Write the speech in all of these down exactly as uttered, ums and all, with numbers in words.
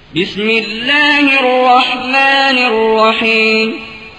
بسم الله الرحمن الرحيم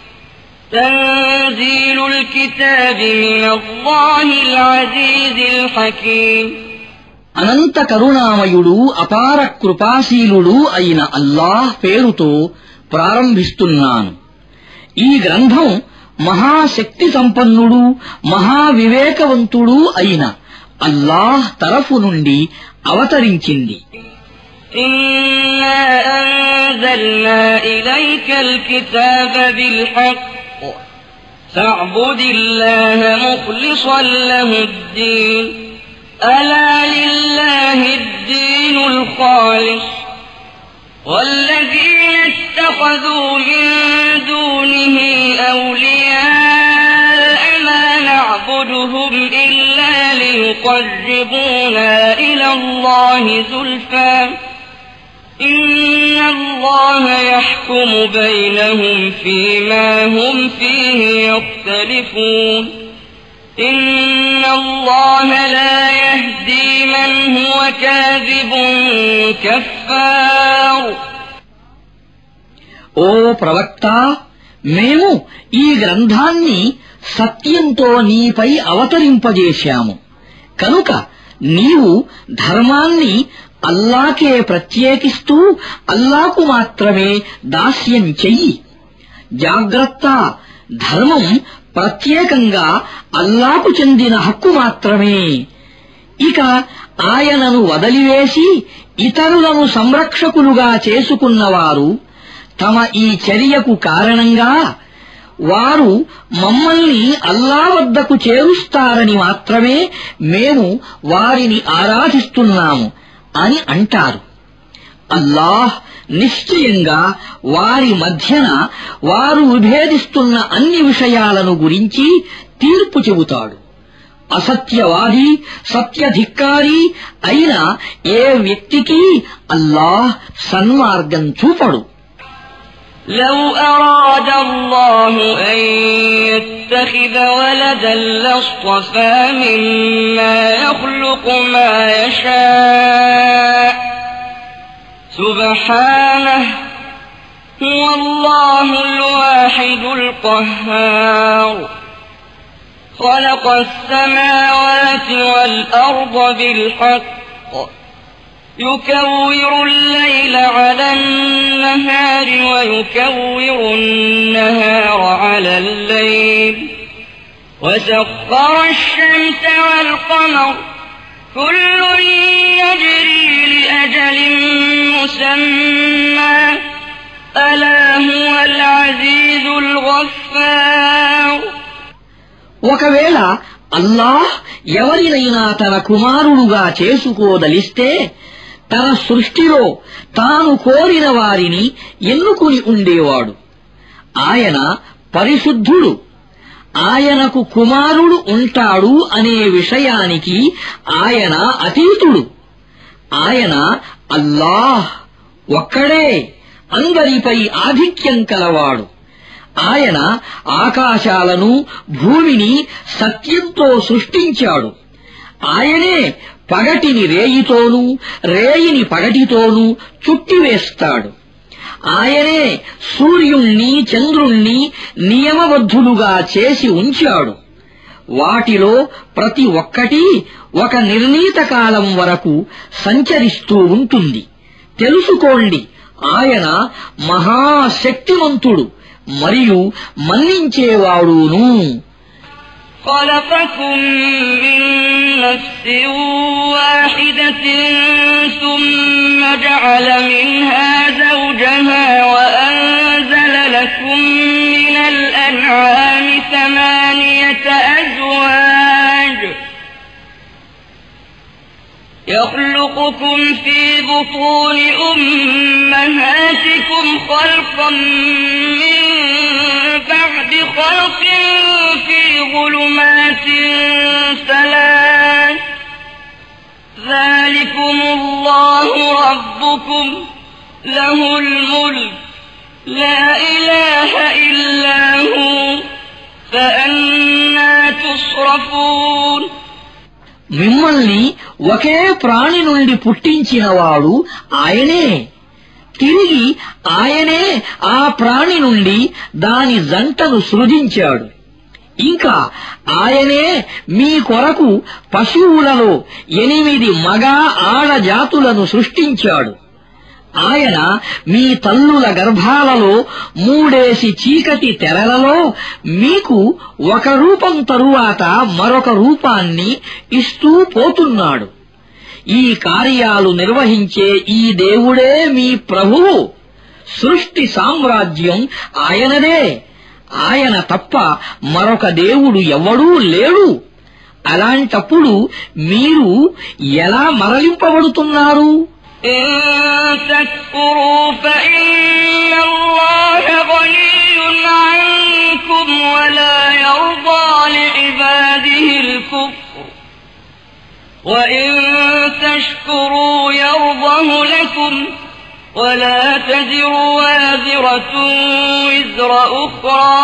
تنزيل الكتاب من الله العزيز الحكيم అనంత కరుణామయుడు అపార కృపాశీలుడు అయిన అల్లాహ్ పేరుతో ప్రారంభిస్తున్నాను. ఈ గ్రంథం మహాశక్తి సంపన్నుడు మహావివేకవంతుడు అయిన అల్లాహ్ తరఫు నుండి అవతరించింది. إنا أنزلنا إليك الكتاب بالحق فاعبد الله مخلصا له الدين ألا لله الدين الخالص والذين اتخذوا من دونه أولياء ما نعبدهم إلا ليقربونا إلى الله زلفى إن الله يحكم بينهم فيما هم فيه يختلفون إن الله لا يهدي من هو كاذب كفار. ఓ ప్రవక్త, మేము ఈ గ్రంథాన్ని సత్యంతో నీపై అవతరింపజేశాము. కనుక నీవు ధర్మాన్ని అల్లాకే ప్రత్యేకిస్తూ అల్లాకు మాత్రమే దాస్యం చెయ్యి. జాగ్రత్త, ధర్మం ప్రత్యేకంగా అల్లాకు చెందిన హక్కు మాత్రమే. ఇక ఆయనను వదిలివేసి ఇతరులను సంరక్షకులుగా చేసుకున్నవారు తమ ఈ చర్యకు కారణంగా వారు మమ్మల్ని అల్లా వద్దకు చేరుస్తారని మాత్రమే మేము వారిని ఆరాధిస్తున్నాము అని అంటారు. అల్లాహ్ నిశ్చయంగా వారి మధ్యన వారు విభేదిస్తున్న అన్ని విషయాలను గురించి తీర్పు చెబుతాడు. అసత్యవాది సత్యధిక్కారి అయిన ఏ వ్యక్తికి అల్లాహ్ సన్మార్గం చూపడు. لو أراد الله أن يتخذ ولدا لاصطفى مما يخلق ما يشاء سبحانه هو الله الواحد القهار خلق السماوات والأرض بالحق يكور الليل على النهار ويكور النهار على الليل وسخر الشمس والقمر كل يجري لأجل مسمى ألا هو العزيز الغفار. ఒకవేళ అల్లాహ్ ఎవరినైనా తన కుమారుడుగా చేసుకోదలిస్తే తన సృష్టిలో తాను కోరిన వారిని ఎన్నుకుని ఉండేవాడు. ఆయన పరిశుద్ధుడు. ఆయనకు కుమారుడు ఉంటాడు అనే విషయానికి ఆయన అతీతుడు. ఆయన అల్లాహ్ ఒక్కడే, అందరిపై ఆధిక్యం కలవాడు. ఆయన ఆకాశాలను భూమిని సత్యంతో సృష్టించాడు. ఆయనే పగటిని రేయితోనూ రేయిని పగటితోనూ చుట్టివేస్తాడు. ఆయనే సూర్యుణ్ణి చంద్రుణ్ణి నియమబద్ధులుగా చేసి ఉంచాడు. వాటిలో ప్రతి ఒక్కటి ఒక నిర్ణీత కాలం వరకు సంచరిస్తూ ఉంటుంది. తెలుసుకోండి, ఆయన మహాశక్తివంతుడు మరియు మన్నించేవాడును. خلقكم من نفس واحدة ثم جعل منها زوجها وأنزل لكم من الأنعام ثمانية أزواج يخلقكم في بطون أمهاتكم خلقا من بعد خلق في ظلمات ثلاث ذلكم الله ربكم له الملك لا إله إلا هو فأنا تصرفون. మిమ్మల్ని ఒకే ప్రాణి నుండి పుట్టించినవాడు ఆయనే. తిరిగి ఆయనే ఆ ప్రాణి నుండి దాని జంటను సృజించాడు. ఇంకా ఆయనే మీ కొరకు పశువులలో ఎనిమిది మగ ఆడ జాతులను సృష్టించాడు. ఆయన మీ తల్లుల గర్భాలలో మూడేసి చీకటి తెరలలో మీకు ఒక రూపం తరువాత మరొక రూపాన్ని ఇస్తూ పోతున్నాడు. ఈ కార్యాలు నిర్వహించే ఈ దేవుడే మీ ప్రభువు. సృష్టి సామ్రాజ్యం ఆయనదే. ఆయన తప్ప మరొక దేవుడు ఎవ్వడూ లేడు. అలాంటప్పుడు మీరు ఎలా మరలింపబడుతున్నారు? إن تكفروا فإن الله غني عنكم ولا يرضى لعباده الكفر وإن تشكروا يرضه لكم ولا تزر وازرة وزر أخرى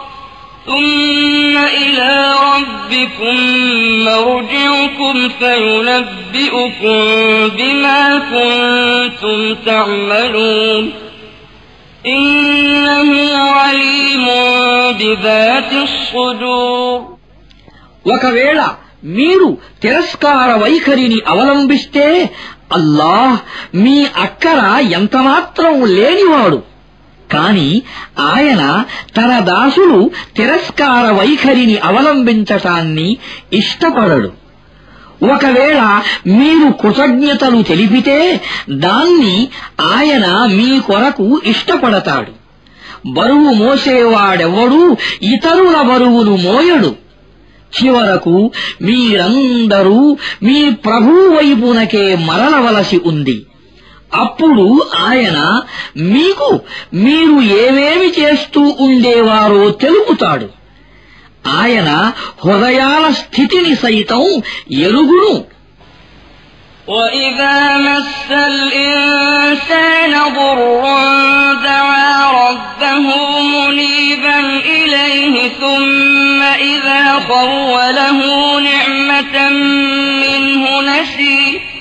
ثم إلى ربكم مرجعكم فينبئكم بما كنتم تعملون إنه عليم بذات الصدور. ఒకవేళ మీరు తిరస్కార వైఖరిని అవలంబిస్తే అల్లాహ్ మీ అక్కర ఎంతమాత్రం లేనివాడు. కాని ఆయన తన దాసులు తిరస్కార వైఖరిని అవలంబించటాన్ని ఇష్టపడడు. ఒకవేళ మీరు కృతజ్ఞతలు తెలిపితే దాన్ని ఆయన మీ కొరకు ఇష్టపడతాడు. బరువు మోసేవాడెవ్వడూ ఇతరుల బరువును మోయడు. చివరకు మీరందరూ మీ ప్రభువు వైపునకే మరలవలసి ఉంది. అప్పుడు ఆయన మీకు మీరు ఏమేమి చేస్తూ ఉండేవారో తెలుపుతాడు. ఆయన హృదయాల స్థితిని సైతం ఎరుగును. وَإِذَا مَسَّ الْإِنسَانَ ضُرٌّ دَعَا رَبَّهُ مُنِيبًا إِلَيْهِ ثُمَّ إِذَا خَوَّلَهُ نِعْمَةً مِّنْهُ نَسِيَ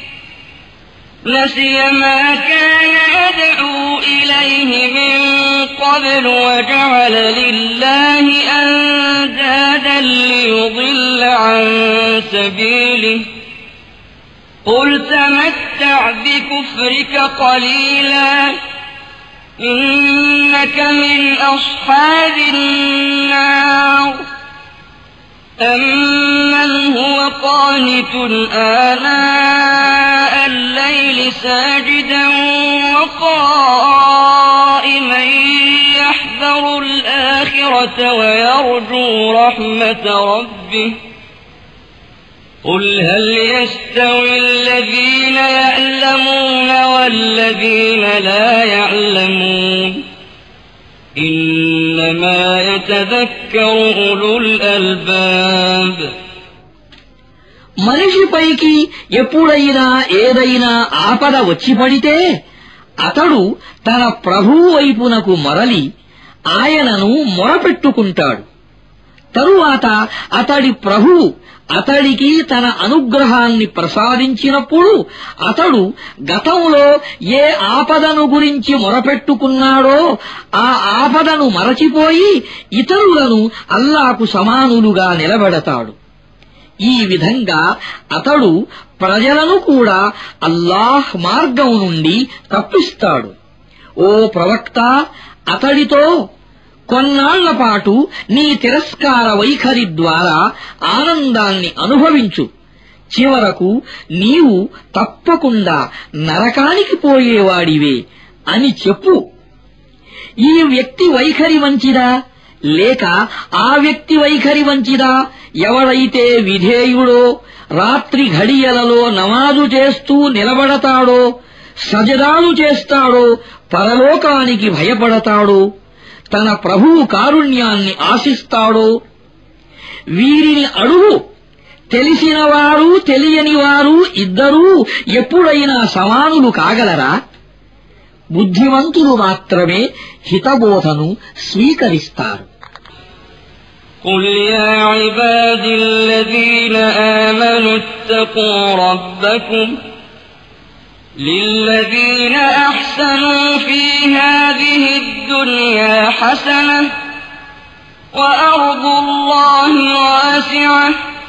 نسي ما كان يدعو إليه من قبل وجعل لله أندادا ليضل عن سبيله قل تمتع بكفرك قليلا إنك من أصحاب النار أمن هو قانت آناء الليل ساجدا وقائما يحذر الآخرة ويرجو رحمة ربه قل هل يستوي الذين يعلمون والذين لا يعلمون إنما يتذكر أولو الألباب. మనిషిపైకి ఎప్పుడైనా ఏదైనా ఆపద వచ్చి పడితే అతడు తన ప్రభువు వైపునకు మరలి ఆయనను మొరపెట్టుకుంటాడు. తరువాత అతడి ప్రభువు అతడికి తన అనుగ్రహాన్ని ప్రసాదించినప్పుడు అతడు గతంలో ఏ ఆపదను గురించి మొరపెట్టుకున్నాడో ఆ ఆపదను మరచిపోయి ఇతరులను అల్లాకు సమానులుగా నిలబెడతాడు. ఈ విధంగా అతడు ప్రజలను కూడా అల్లాహ్ మార్గం నుండి తప్పిస్తాడు. ఓ ప్రవక్త, అతడితో కొన్నాళ్లపాటు నీ తిరస్కార వైఖరి ద్వారా ఆనందాన్ని అనుభవించు. చివరకు నీవు తప్పకుండా నరకానికి పోయేవాడివే అని చెప్పు. ఈ వ్యక్తి వైఖరి మంచిదా లేక ఆ వ్యక్తి వైఖరి మంచిదా? ఎవడైతే విధేయుడో, రాత్రి ఘడియలలో నమాజు చేస్తూ నిలబడతాడో, సజదాలు చేస్తాడో, పరలోకానికి భయపడతాడో, తన ప్రభువు కారుణ్యాన్ని ఆశిస్తాడో, వీరిని అడుగు. తెలిసినవారు తెలియనివారు ఇద్దరూ ఎప్పుడైనా సమానులు కాగలరా? బుద్ధిమంతులు మాత్రమే హితబోధను స్వీకరిస్తారు. قل يا عبادي الذين آمنوا اتقوا ربكم للذين أحسنوا في هذه الدنيا حسنة وأرض الله واسعة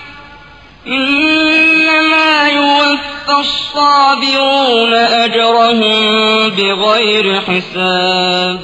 إنما يوفى الصابرون أجرهم بغير حساب.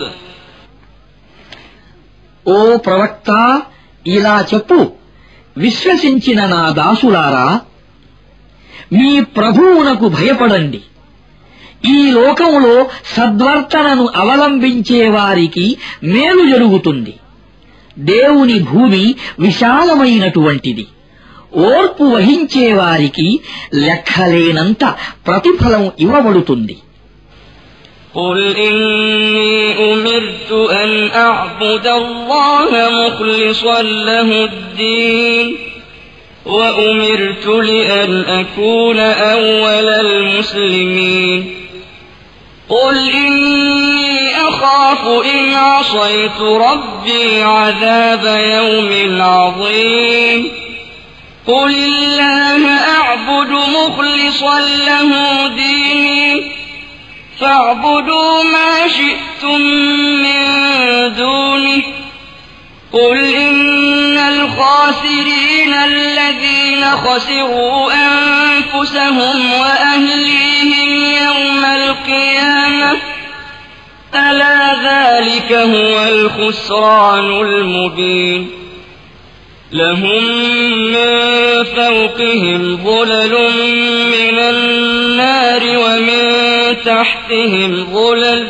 ఓ ప్రవక్త, ఇలా చెప్పు, విశ్వసించిన నా దాసులారా, మీ ప్రభువునకు భయపడండి. ఈ లోకంలో సద్వర్తనను అవలంబించే వారికి మేలు జరుగుతుంది. దేవుని భూమి విశాలమైనటువంటిది. ఓర్పు వహించే వారికి లెక్కలేనంత ప్రతిఫలం ఇవ్వబడుతుంది. قل إني أمرت أن أعبد الله مخلصا له الدين وأمرت لأن أكون أول المسلمين. قل إني أخاف إن عصيت ربي عذاب يوم عظيم. قل الله أعبد مخلصا له ديني فاعبدوا ما شئتم من دونه. قل إن الخاسرين الذين خسروا أنفسهم وأهليهم يوم القيامة ألا ذلك هو الخسران المبين. لهم من فوقهم ظلل من النار ومن تحتهم ظلل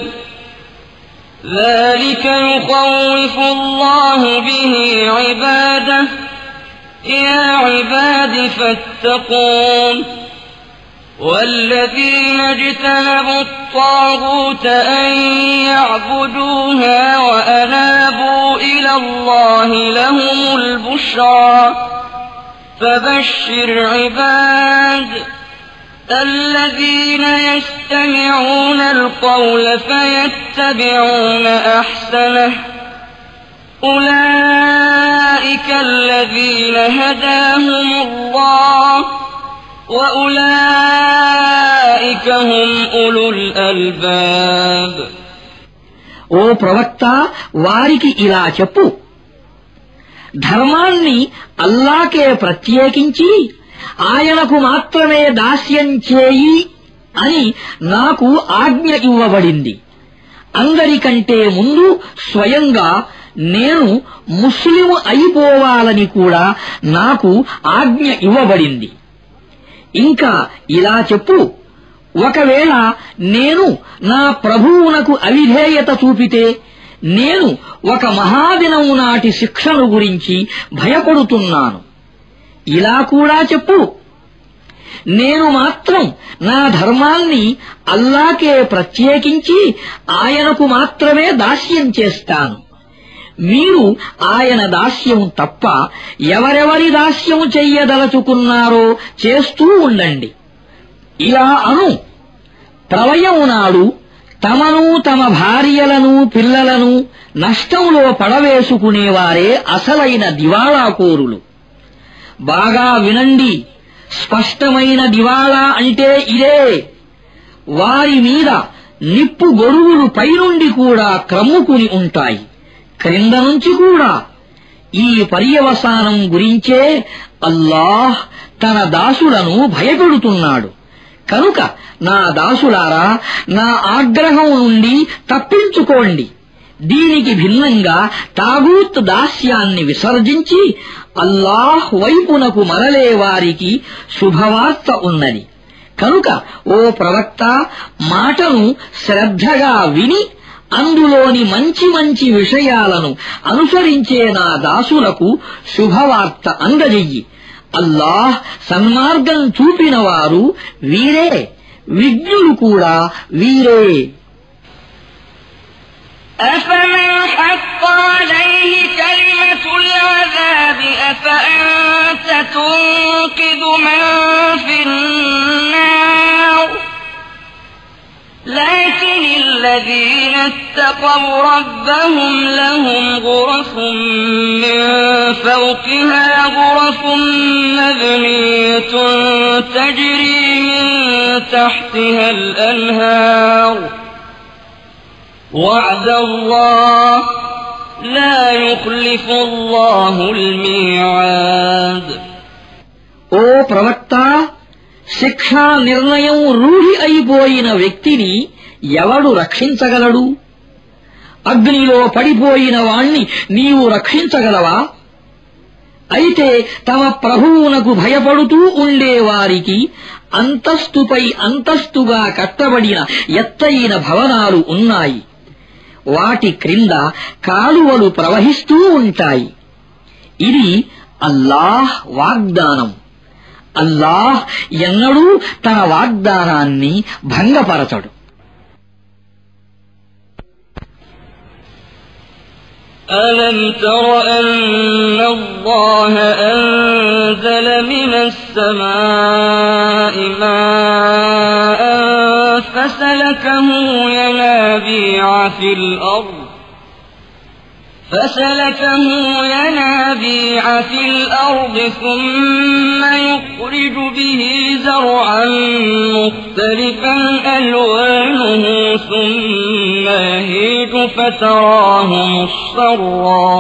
ذلك يخوف الله به عباده يا عباد فاتقون. والذين اجتنبوا الطاغوت أن يعبدوها وأنابوا إلى الله لهم البشرى. فبشر عباد الذين يستمعون القول فيتبعون أحسنه أولئك الذين هداهم الله وأولئك هم أولو الألباب. ఓ ప్రవక్త, వారికి ఇలా చెప్పు, ధర్మాన్ని అల్లాకే ప్రత్యేకించి ఆయనకు మాత్రమే దాస్యం చేయి అని నాకు ఆజ్ఞ ఇవ్వబడింది. అందరికంటే ముందు స్వయంగా నేను ముస్లిం అయిపోవాలని కూడా నాకు ఆజ్ఞ ఇవ్వబడింది. ఇంకా ఇలా చెప్పు, ఒకవేళ నేను నా ప్రభువునకు అవిధేయత చూపితే నేను ఒక మహాదినం నాటి శిక్షను గురించి భయపడుతున్నాను. ఇలా కూడా చెప్పు, నేను మాత్రం నా ధర్మాన్ని అల్లాకే ప్రత్యేకించి ఆయనకు మాత్రమే దాస్యం చేస్తాను. మీరు ఆయన దాస్యం తప్ప ఎవరెవరి దాస్యం చెయ్యదలుచుకున్నారో చేస్తూ ఉండండి. ఇలా అను, ప్రళయం నాడు తమను తమ భార్యలను పిల్లలను నష్టంలో పడవేసుకునేవారే అసలైన దివాళాకోరులు. బాగా వినండి, స్పష్టమైన దివాళా అంటే ఇదే. వారి మీద నిప్పు గొడుగులు పైనుండి కూడా క్రమ్ముకుని ఉంటాయి, క్రింద నుంచి కూడా. ఈ పర్యవసానం గురించే అల్లాహ్ తన దాసులను భయపెడుతున్నాడు. కనుక నా దాసులారా, నా ఆగ్రహం నుండి తప్పించుకోండి. దీనికి భిన్నంగా తాగూత్ దాస్యాన్ని విసర్జించి అల్లాహ్ వైపునకు మరలే వారికి శుభవార్త ఉన్నది. కనుక ఓ ప్రవక్త, మాటను శ్రద్ధగా విని అందులోని మంచి మంచి విషయాలను అనుసరించే నా దాసులకు శుభవార్త అందజెయ్యి. అల్లాహ్ సన్మార్గం చూపిన వారు వీరే, విజ్ఞులు కూడా వీరే. أفمن حق عليه كلمة العذاب أفأنت تنقذ من في النار لكن الذين اتقوا ربهم لهم غرف من فوقها غرف مبنية تجري من تحتها الأنهار وعد الله لا يخلف الله الميعاد. ఓ ప్రవక్త, శిక్షా నిర్ణయం రూఢి అయిపోయిన వ్యక్తిని ఎవడు రక్షించగలడు? అగ్నిలో పడిపోయిన వాణ్ణి నీవు రక్షించగలవా? అయితే తమ ప్రభువునకు భయపడుతూ ఉండేవారికి అంతస్తుపై అంతస్తుగా కట్టబడిన ఎత్తైన భవనాలు ఉన్నాయి. వాటి క్రింద కాలువలు ప్రవహిస్తూ ఉంటాయి. ఇది అల్లాహ్ వాగ్దానం. అల్లాహ్ ఎన్నడూ తన వాగ్దానాన్ని భంగపరచడు. ألم تر أن الله أنزل من السماء ماء فسلكه ينابيع في الأرض فسلكه ينابيع في الأرض ثم يخرج به زرعا مختلفا ألوانه ثم يهيج فتراه مصفرا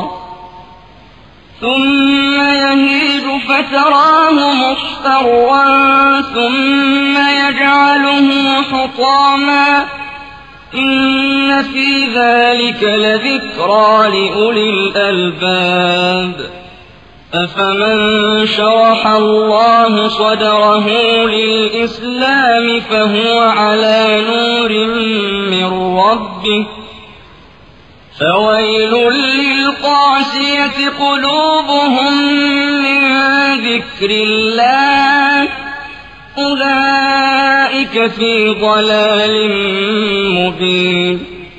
ثم يهيج فتراه مصفرا ثم يجعله حطاما إن في ذلك لذكرى لأولي الألباب. أفمن شرح الله صدره للإسلام فهو على نور من ربه فويل للقاسية قلوبهم من ذكر الله أولئك في ضلال مبين.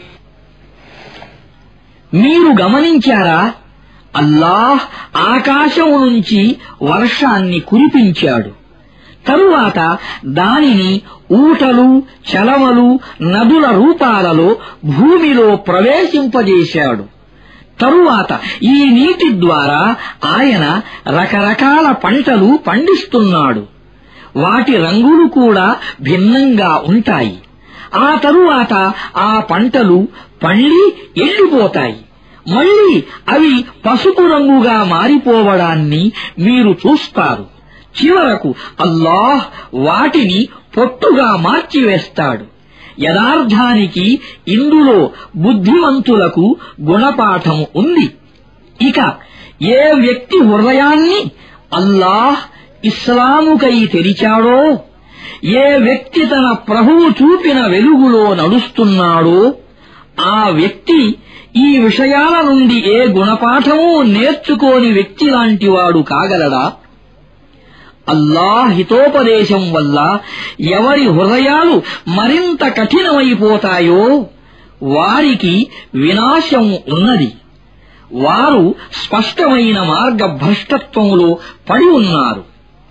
మీరు గమనించారా? అల్లాహ్ ఆకాశం నుంచి వర్షాన్ని కురిపించాడు. తరువాత దానిని ఊటలు, చలవలు, నదుల రూపాలలో భూమిలో ప్రవేశింపజేశాడు. తరువాత ఈ నీటి ద్వారా ఆయన రకరకాల పంటలు పండిస్తున్నాడు. వాటి రంగులు కూడా భిన్నంగా ఉంటాయి. ఆ తరువాత ఆ పంటలు పండి ఎండిపోతాయి. మళ్లీ అవి పసుపు రంగుగా మారిపోవడాన్ని మీరు చూస్తారు. చివరకు అల్లాహ్ వాటిని పొట్టుగా మార్చివేస్తాడు. యథార్థానికి ఇందులో బుద్ధిమంతులకు గుణపాఠము ఉంది. ఇక ఏ వ్యక్తి హృదయాన్ని అల్లాహ్ ఇస్లాముకై తెరిచాడో, ఏ వ్యక్తి తన ప్రభువు చూపిన వెలుగులో నడుస్తున్నాడో ఆ వ్యక్తి ఈ విషయాల నుండి ఏ గుణపాఠమూ నేర్చుకోని వ్యక్తి లాంటివాడు కాగలడా? అల్లాహ్ హితోపదేశం వల్ల ఎవరి హృదయాలు మరింత కఠినమైపోతాయో వారికి వినాశం ఉన్నది. వారు స్పష్టమైన మార్గభ్రష్టత్వంలో పడి ఉన్నారు.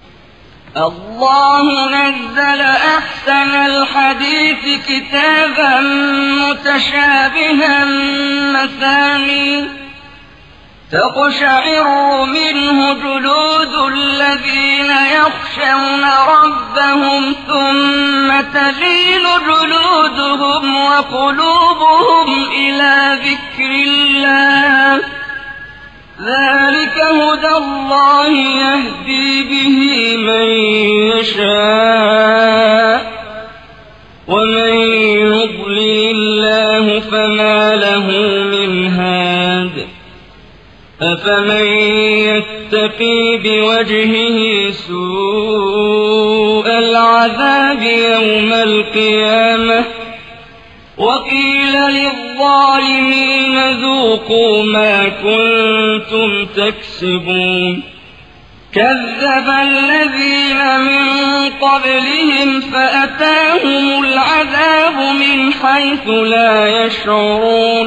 الله نزل أحسن الحديث كتابا متشابها مثاني تقشعر منه جلود الذين يخشون ربهم ثم تلين جلودهم وقلوبهم إلى ذكر الله ذلك هدى الله يهدي به من يشاء ومن يضلل الله فما له من هاد أفمن يتقي بوجهه سوء العذاب يوم القيامة وقيل للظالمين ذوقوا ما كنتم تكسبون كذب الذين من قبلهم فأتاهم العذاب من حيث لا يشعرون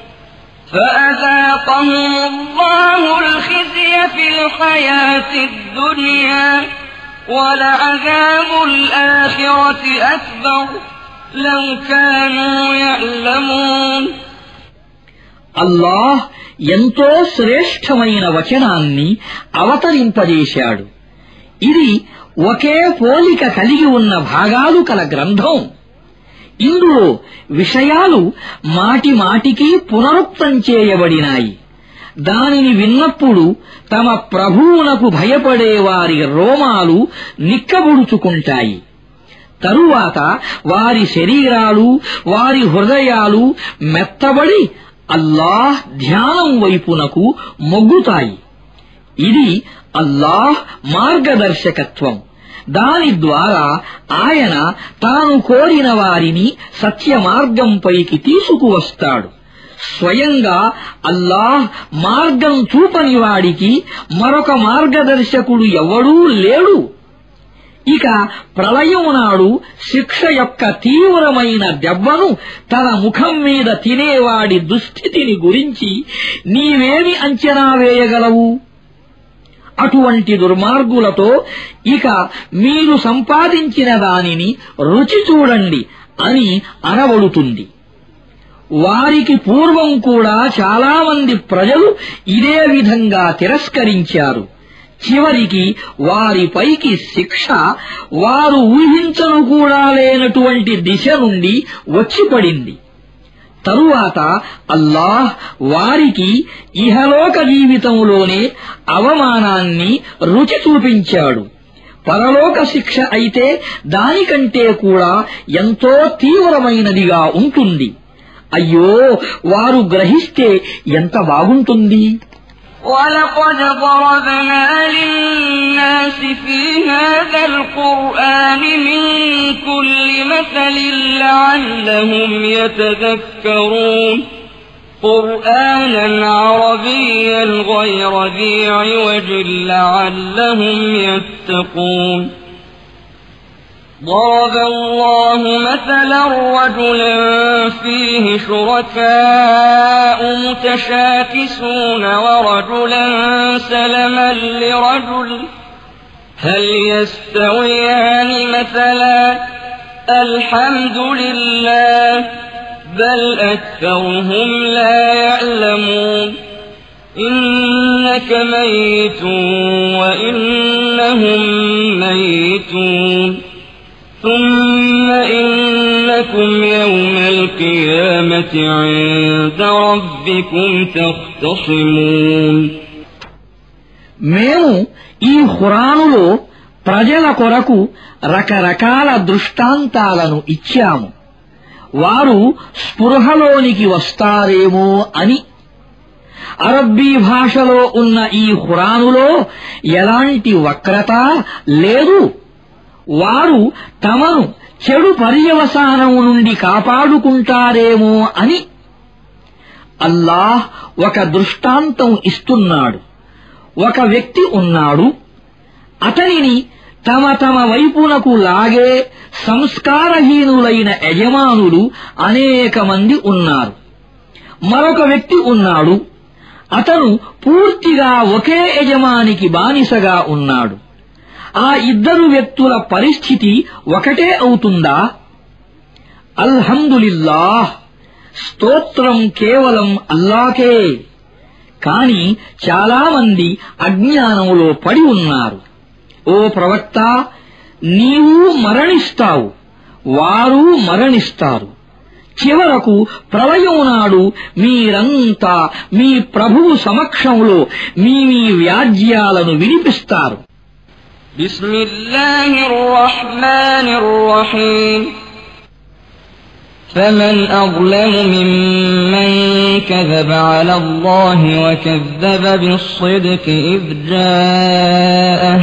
فأذاقهم الله الخزي في الحياة الدنيا ولعذاب الآخرة أكبر لو كانوا يعلمون అల్లాహ్ ఎంతో శ్రేష్టమైన వచనాన్ని అవతరింపజేశాడు. ఇది ఒకే పోలిక కలిగి ఉన్న భాగాలు కల గ్రంథం. ఇందులో విషయాలు మాటి మాటికి పునరుక్తం చేయబడినాయి. దానిని విన్నప్పుడు తమ ప్రభువునకు భయపడే వారి రోమాలు నిక్కబుడుచుకుంటాయి. తరువాత వారి శరీరాలు వారి హృదయాలు మెత్తబడి అల్లాహ్ ధ్యానం వైపునకు మొగ్గుతాయి. ఇది అల్లాహ్ మార్గదర్శకత్వం. దాని ద్వారా ఆయన తాను కోరిన వారిని సత్య మార్గంపైకి తీసుకువస్తాడు. స్వయంగా అల్లాహ్ మార్గం చూపని వాడికి మరొక మార్గదర్శకుడు ఎవడూ లేడు. ఇక ప్రళయం నాడు శిక్ష యొక్క తీవ్రమైన దెబ్బను తన ముఖం మీద తినేవాడి దుస్థితిని గురించి నీవేమి అంచనా వేయగలవు? అటువంటి దుర్మార్గులతో ఇక మీరు సంపాదించిన దానిని రుచి చూడండి అని అనబడుతుంది. వారికి పూర్వం కూడా చాలామంది ప్రజలు ఇదే విధంగా తిరస్కరించారు. చివరికి వారిపైకి శిక్ష వారు ఊహించను కూడా లేనటువంటి దిశ నుండి వచ్చిపడింది. తరువాత అల్లాహ్ వారికి ఇహలోక జీవితంలోనే అవమానాన్ని రుచి చూపించాడు. పరలోక శిక్ష అయితే దానికంటే కూడా ఎంతో తీవ్రమైనదిగా ఉంటుంది. అయ్యో, వారు గ్రహిస్తే ఎంత బాగుంటుంది. ولقد ضربنا للناس في هذا القرآن من كل مثل لعلهم يتذكرون قرآنا عربيا غير ذي عوج لعلهم يتقون ضرب الله مثلا رجلا فيه شركاء متشاكسون ورجلا سلما لرجل هل يستويان مثلا الحمد لله بل أكثرهم لا يعلمون إنك ميت وإنهم ميتون ثم إنكم يوم القيامة عند ربكم تختصمون మేము ఈ ఖురానులో ప్రజల కొరకు రకరకాల దృష్టాంతాలను ఇచ్చాము. వారు స్పృహలోనికి వస్తారేమో అని. అరబ్బీ భాషలో ఉన్న ఈ ఖురానులో ఎలాంటి వక్రత లేదు. వారు తమను చెడు పర్యవసానం నుండి కాపాడుకుంటారేమో అని. అల్లాహ్ ఒక దృష్టాంతం ఇస్తున్నాడు. ఒక వ్యక్తి ఉన్నాడు. అతనిని తమ తమ వైపునకు లాగే సంస్కారహీనులైన యజమానులు అనేక మంది ఉన్నారు. మరొక వ్యక్తి ఉన్నాడు. అతను పూర్తిగా ఒకే యజమానికి బానిసగా ఉన్నాడు. ఆ ఇద్దరు వ్యక్తుల పరిస్థితి ఒకటే అవుతుందా? అల్హమ్దులిల్లాహ్, స్తోత్రం కేవలం అల్లాకే. కాని చాలామంది అజ్ఞానంలో పడి ఉన్నారు. ఓ ప్రవక్త, నీవు మరణిస్తావు, వారు మరణిస్తారు. చివరకు ప్రళయం నాడు మీరంతా మీ ప్రభువు సమక్షంలో మీ మీ వ్యాజ్యాలను వినిపిస్తారు. بسم الله الرحمن الرحيم فمن أظلم ممن كذب على الله وكذب بالصدق إذ جاءه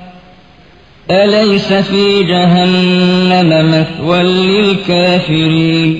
أليس في جهنم مثوى للكافرين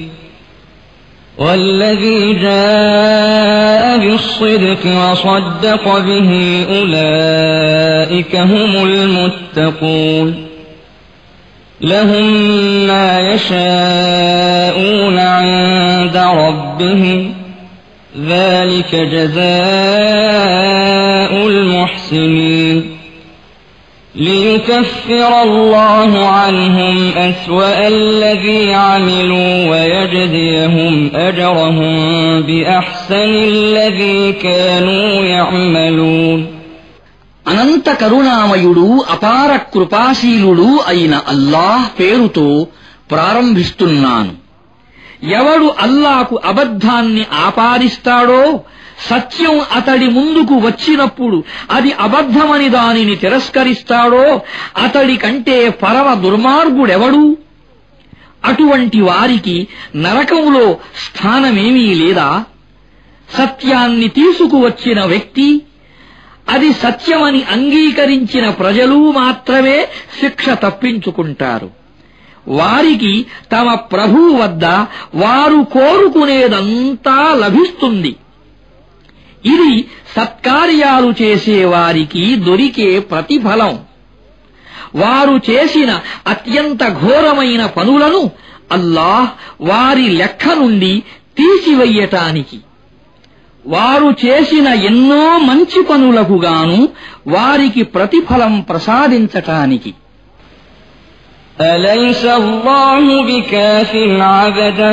والذي جاء بالصدق وصدق به أولئك هم المتقون لهم ما يشاءون عند ربهم ذلك جزاء المحسنين ليكفر ليكفر الله عنهم أسوأ الذي عملوا ويجزيهم أجرهم بأحسن الذي كانوا يعملون అనంత కరుణామయుడు అపార కృపాశీలుడు అయిన అల్లాహ్ పేరుతో ప్రారంభిస్తున్నాను. ఎవడు అల్లాహకు అబద్ధాన్ని ఆపాదిస్తాడో, సత్యం అతడి ముందుకు వచ్చినప్పుడు అది అబద్ధమని దానిని తిరస్కరిస్తాడో అతడి కంటే పరమ దుర్మార్గుడెవడు? అటువంటి వారికి నరకములో స్థానమేమీ లేదా? సత్యాన్ని తీసుకువచ్చిన వ్యక్తి, అది సత్యమని అంగీకరించిన ప్రజలు మాత్రమే శిక్ష తప్పించుకుంటారు. వారికి తమ ప్రభువు వద్ద వారు కోరుకునేదంతా లభిస్తుంది. ఇది సత్కార్యాలు చేసేవారికి దొరికే ప్రతిఫలం. వారు చేసిన అత్యంత ఘోరమైన పనులను అల్లాహ్ వారి లెక్క నుండి తీసివెయ్యటానికి, వారు చేసిన ఎన్నో మంచి పనులకు గాను వారికి ప్రతిఫలం ప్రసాదించటానికి. أليس الله بكاف عبده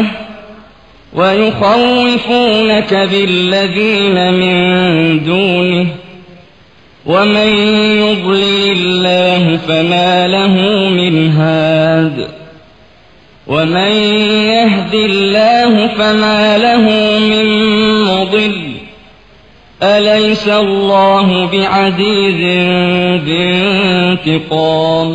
ويخوفونك بالذين من دونه ومن يضلل الله فما له من هاد ومن يهد الله فما له من مضل أليس الله بعزيز ذي انتقام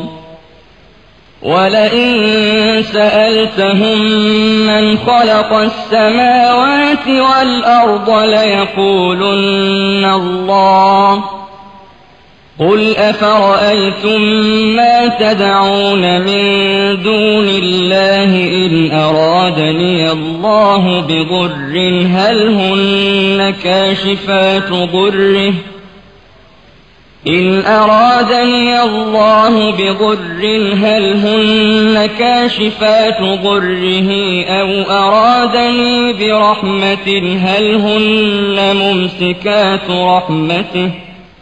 ولئن سألتهم من خلق السماوات والأرض ليقولن الله قل أفرأيتم ما تدعون من دون الله إن أرادني الله بضر هل هن كاشفات ضره إن أرادني الله بضر هل هن كاشفات ضره أو أرادني برحمة هل هن ممسكات رحمته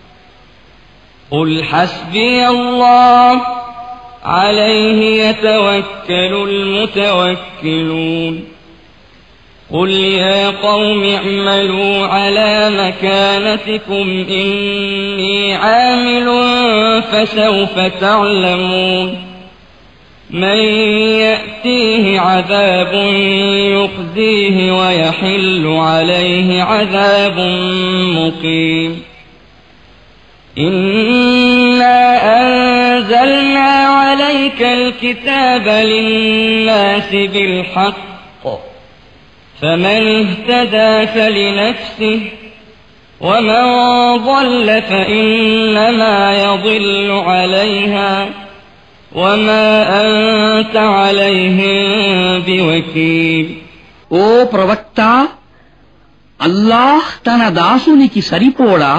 قل حسبي الله عليه يتوكل المتوكلون قل يا قوم اعملوا على مكانتكم إني عامل فسوف تعلمون من يأتيه عذاب يخزيه ويحل عليه عذاب مقيم إنا أنزلنا عليك الكتاب للناس بالحق فمن اهتدى فلنفسه ومن ضل فإنما يضل عليها وما أنت عليهم بوكيل ఓ ప్రవక్త, అల్లాహ్ తన దాసునికి సరిపోడా?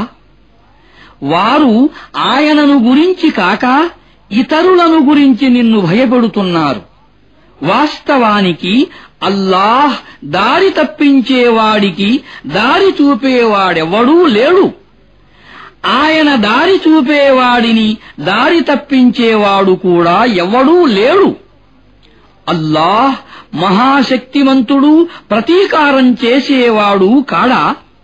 వారు ఆయనను గురించి కాక ఇతరులను గురించి నిన్ను భయపెడుతున్నారు. వాస్తవానికి అల్లాహ్ దారి తప్పించేవాడికి దారి చూపేవాడెవడూ లేడు. ఆయన దారి చూపేవాడిని దారి తప్పించేవాడు కూడా ఎవడూ లేడు. అల్లాహ్ మహాశక్తిమంతుడు, ప్రతీకారం చేసేవాడు కాడా?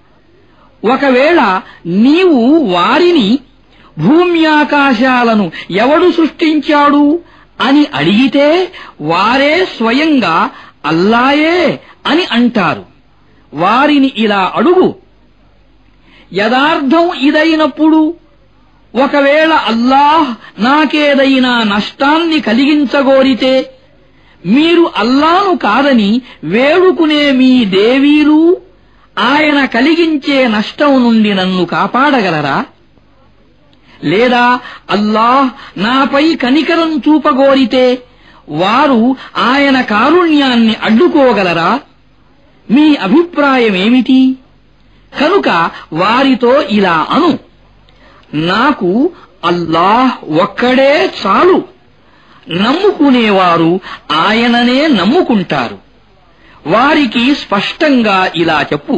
ఒకవేళ నీవు వారిని భూమ్యాకాశాలను ఎవడు సృష్టించాడు అని అడిగితే వారే స్వయంగా అల్లాయే అని అంటారు. వారిని ఇలా అడుగు, యదార్థం ఇదైనప్పుడు ఒకవేళ అల్లాహ్ నాకేదైనా నష్టాన్ని కలిగించగోరితే మీరు అల్లాను కాదని వేడుకునే మీ దేవీలు ఆయన కలిగించే నష్టం నుండి నన్ను కాపాడగలరా? లేదా అల్లాహ్ నాపై కనికరం చూపగోరితే వారు ఆయన కారుణ్యాన్ని అడ్డుకోగలరా? మీ అభిప్రాయమేమిటి? కనుక వారితో ఇలా అను, నాకు అల్లాహ్ ఒక్కడే చాలు. నమ్ముకునేవారు ఆయననే నమ్ముకుంటారు. వారికి స్పష్టంగా ఇలా చెప్పు,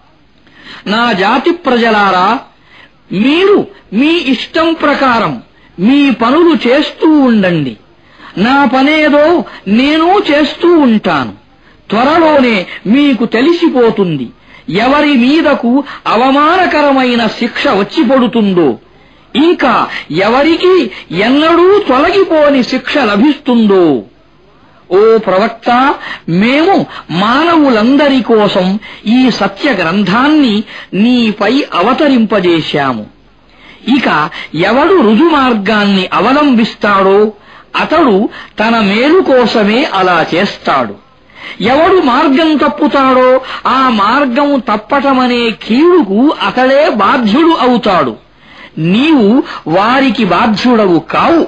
నా జాతి ప్రజలారా, మీరు మీ ఇష్టం ప్రకారం మీ పనులు చేస్తూ ఉండండి, నా పనేదో నేను చేస్తూ ఉంటాను. త్వరలోనే మీకు తెలిసిపోతుంది ఎవరి మీదకు అవమానకరమైన శిక్ష వచ్చి పడుతుందో, ఇంకా ఎవరికి ఎన్నడూ తొలగిపోని శిక్ష లభిస్తుందో. ఓ ప్రవక్త, మేము మానవులందరి కోసం ఈ సత్య గ్రంథాన్ని నీపై అవతరింపజేశాము. ఇక ఎవడు రుజుమార్గాన్ని అవలంబిస్తాడో అతడు తన మేలు కోసమే అలా చేస్తాడు. ఎవడు మార్గం తప్పుతాడో ఆ మార్గం తప్పటమనే కీడుకు అతడే బాధ్యుడు అవుతాడు. నీవు వారికి బాధ్యుడవు కావు.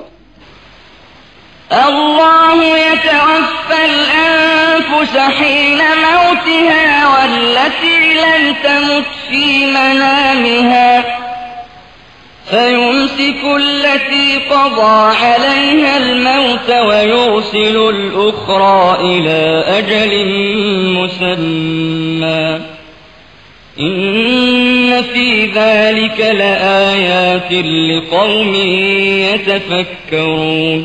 الله يتوفى الأنفس حين موتها والتي لم تمت في منامها فيمسك التي قضى عليها الموت ويرسل الأخرى إلى أجل مسمى إن في ذلك لآيات لقوم يتفكرون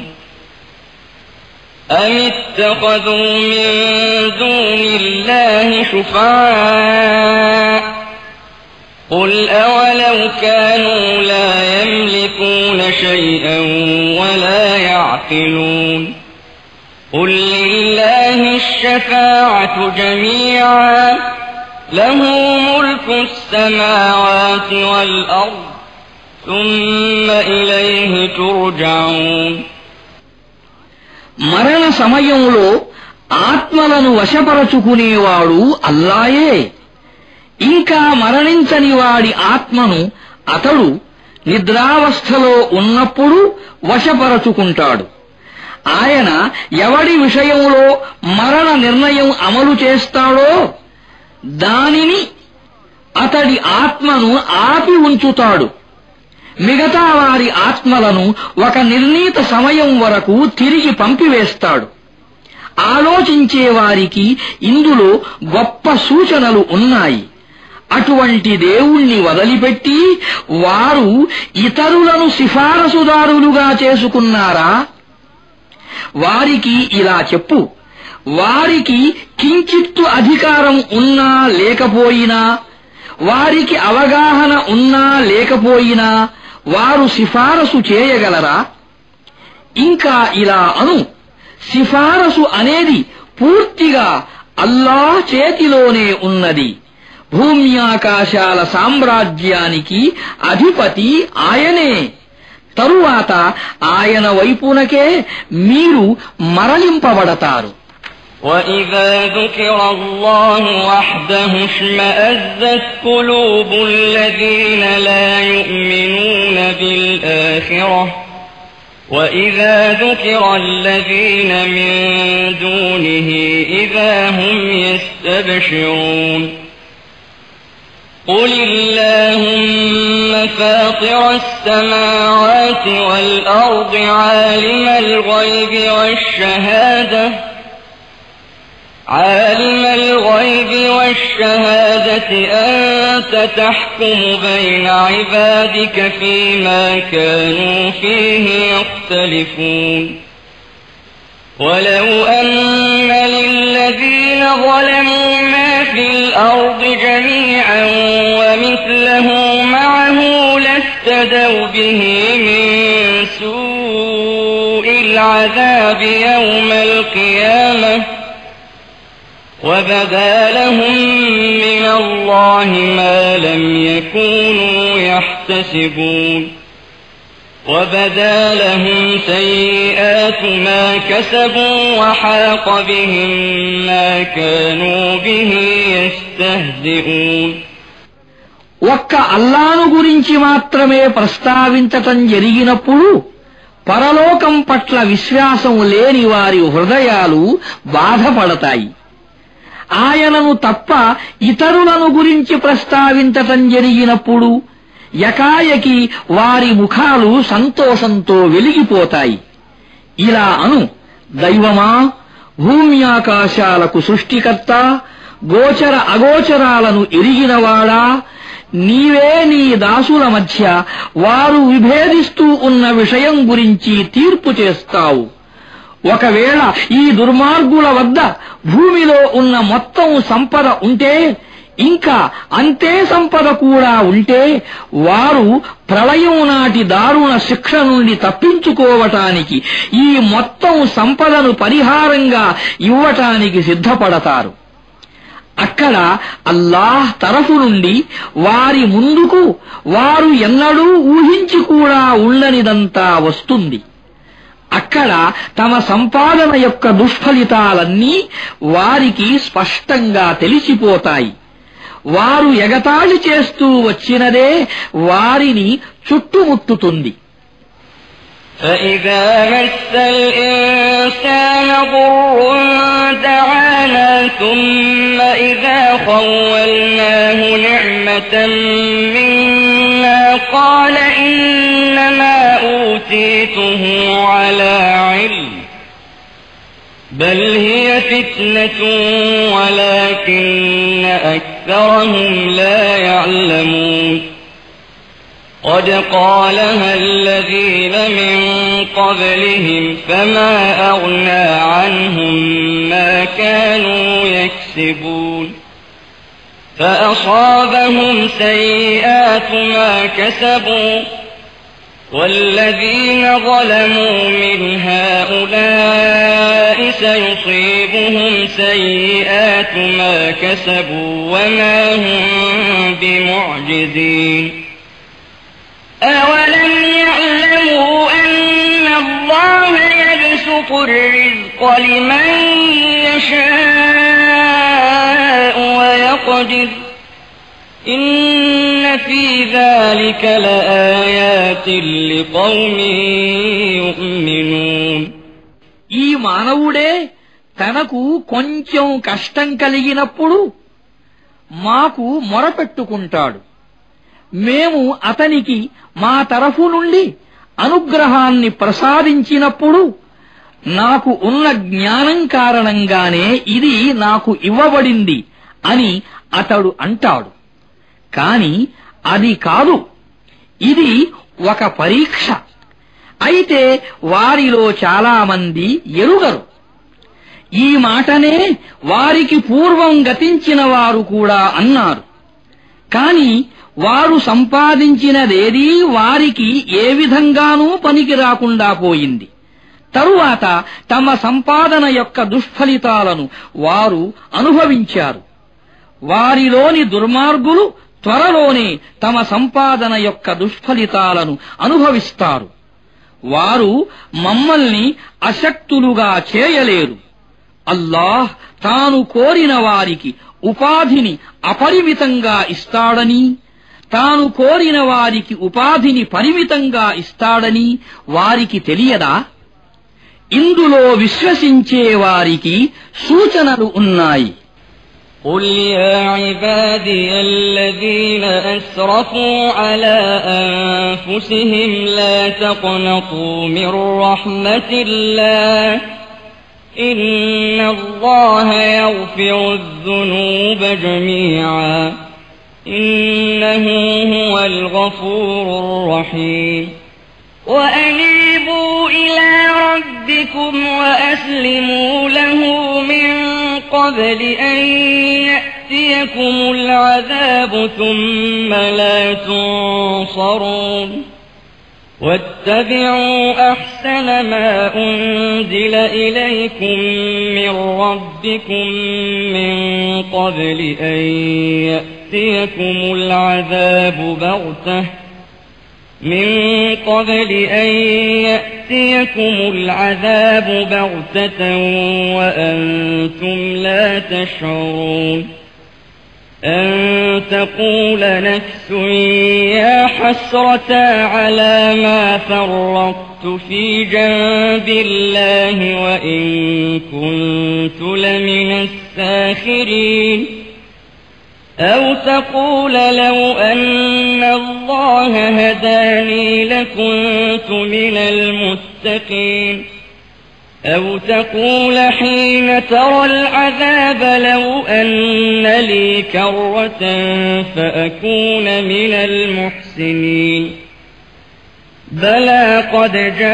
أم اتخذوا من دون الله شفعاء قل أولو كانوا لا يملكون شيئا ولا يعقلون قل لله الشفاعة جميعا له ملك السماوات والأرض ثم إليه ترجعون. మరణ సమయంలో ఆత్మలను వశపరచుకునేవాడు అల్లాయే. ఇంకా మరణించని వాడి ఆత్మను అతడు నిద్రావస్థలో ఉన్నప్పుడు వశపరచుకుంటాడు. ఆయన ఎవడి విషయంలో మరణ నిర్ణయం అమలు చేస్తాడో దానిని అతడి ఆత్మను ఆపి ఉంచుతాడు. మిగతా వారి ఆత్మలను ఒక నిర్ణీత సమయం వరకు తిరిగి పంపివేస్తాడు. ఆలోచించే వారికి ఇందులో గొప్ప సూచనలు ఉన్నాయి. అటువంటి దేవుణ్ణి వదిలిపెట్టి వారు ఇతరులను సిఫారసుదారులుగా చేసుకున్నారా? వారికి ఇలా చెప్పు, వారికి కించిత్తు అధికారం ఉన్నా లేకపోయినా, వారికి అవగాహన ఉన్నా లేకపోయినా వారు సిఫారసు చేయగలరా? ఇంకా ఇలా అను, సిఫారసు అనేది పూర్తిగా అల్లాహ్ చేతిలోనే ఉన్నది. భూమ్యాకాశాల సామ్రాజ్యానికి అధిపతి ఆయనే. తరువాత ఆయన వైపునకే మీరు మరలింపబడతారు. وَإِذَا ذُكِرَ اللَّهُ وَحْدَهُ اشْمَأَزَّتْ قُلُوبُ الَّذِينَ لَا يُؤْمِنُونَ بِالْآخِرَةِ وَإِذَا ذُكِرَ الَّذِينَ مِن دُونِهِ إِذَا هُمْ يَسْتَبْشِرُونَ قُلِ اللَّهُمَّ فَاطِرَ السَّمَاوَاتِ وَالْأَرْضِ عَالِمَ الْغَيْبِ وَالشَّهَادَةِ عالم الغيب والشهادة أنت تحكم بين عبادك فيما كانوا فيه يختلفون ولو أن للذين ظلموا ما في الأرض جميعا ومثله معه لافتدوا به من سوء العذاب يوم القيامة وبدا لهم من الله ما لم يكونوا يحتسبون وبدا لهم سيئات ما كسبوا وحاق بهم ما كانوا به يستهزئون. ఒక్క అల్లాను గురించి మాత్రమే ప్రస్తావించటం జరిగినప్పుడు పరలోకం పట్ల విశ్వాసం లేని వారి హృదయాలు బాధపడతాయి. ఆయనను తప్ప ఇతరులను గురించి ప్రస్తావించటం జరిగినప్పుడు యకాయకి వారి ముఖాలు సంతోషంతో వెలిగిపోతాయి. ఇలా అను, దైవమా, భూమ్యాకాశాలకు సృష్టికర్త, గోచర అగోచరాలను ఎరిగినవాడా, నీవే నీ దాసుల మధ్య వారు విభేదిస్తూ ఉన్న విషయం గురించి తీర్పు చేస్తావు. ఒకవేళ ఈ దుర్మార్గుల వద్ద భూమిలో ఉన్న మొత్తం సంపద ఉంటే, ఇంకా అంతే సంపద కూడా ఉంటే, వారు ప్రళయం నాటి దారుణ శిక్ష నుండి తప్పించుకోవటానికి ఈ మొత్తం సంపదను పరిహారంగా ఇవ్వటానికి సిద్ధపడతారు. అక్కడ అల్లాహ్ తరఫు నుండి వారి ముందుకు వారు ఎన్నడూ ఊహించి కూడా ఉండనిదంతా వస్తుంది. అక్కడ తమ సంపాదన యొక్క దుష్ఫలితాలన్నీ వారికి స్పష్టంగా తెలిసిపోతాయి. వారు ఎగతాళి చేస్తూ వచ్చినదే వారిని చుట్టుముట్టుతుంది. فإذا مس الإنسان ضر دعانا ثم إذا خولناه نعمة منا قال إنما أوتيته على علم بل هي فتنة ولكن أكثرهم لا يعلمون قد قالها الذين من قبلهم فما أغنى عنهم ما كانوا يكسبون فأصابهم سيئات ما كسبوا والذين ظلموا من هؤلاء سيصيبهم سيئات ما كسبوا وما هم بمعجزين أولم يعلموا أن الله يبسط الرزق لمن يشاء ويقدر إن في ذلك لآيات لقوم يؤمنون. ఈ మానవుడే తనకు కొంచెం కష్టం కలిగినప్పుడు మాకు మొరపెట్టుకుంటాడు. మేము అతనికి మా తరఫు నుండి అనుగ్రహాన్ని ప్రసాదించినప్పుడు నాకు ఉన్న జ్ఞానం కారణంగానే ఇది నాకు ఇవ్వబడింది అని అతడు అంటాడు. కాని అది కాదు, ఇది ఒక పరీక్ష. అయితే వారిలో చాలామంది ఎరుగరు. ఈ మాటనే వారికి పూర్వం గతించిన వారు కూడా అన్నారు. కాని వారు సంపాదించినదేదీ వారికి ఏ విధంగానూ పనికి రాకుండా పోయింది. తరువాత తమ సంపాదన యొక్క దుష్ఫలితాలను వారు అనుభవించారు. వారిలోని దుర్మార్గులు త్వరలోనే తమ సంపాదన యొక్క దుష్ఫలితాలను అనుభవిస్తారు. వారు మమ్మల్ని అశక్తులుగా చేయలేరు. అల్లాహ్ తాను కోరిన వారికి ఉపాధిని అపరిమితంగా ఇస్తాడని, తాను కోరిన వారికి ఉపాధిని పరిమితంగా ఇస్తాడని వారికి తెలియదా? ఇందులో విశ్వసించే వారికి సూచనలు ఉన్నాయి. قل يا عبادي الذين أسرفوا على أنفسهم لا تقنطوا من رحمة الله إن الله يغفر الذنوب جميعا إنه هو الغفور الرحيم وأنيبوا إلى ربكم وأسلموا له من قبل أن يأتيكم العذاب ثم لا تنصرون واتبعوا أحسن ما أنزل إليكم من ربكم من قبل أن يأتيكم العذاب بغتة من قبل أن يأتيكم العذاب بغتة وأنتم لا تشعرون أن تقول نفس يا حسرة على ما فرطت في جنب الله وإن كنت لمن الساخرين أو تقول لو أن الله هداني لكنت من المتقين أو تقول حين ترى العذاب لو أن لي كرة فأكون من المحسنين بلى قد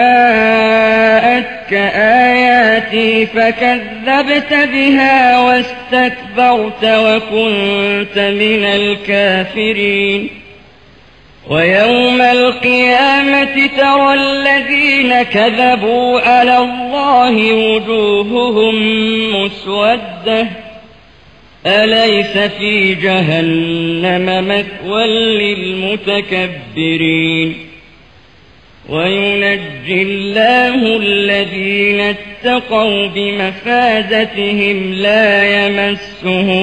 جاءتك آياتي فكذبت بها واستكبرت وكنت من الكافرين ويوم القيامة ترى الذين كذبوا على الله وجوههم مسودة أليس في جهنم مثوى للمتكبرين وينجي الله الذين اتقوا بمفازتهم لا يمسهم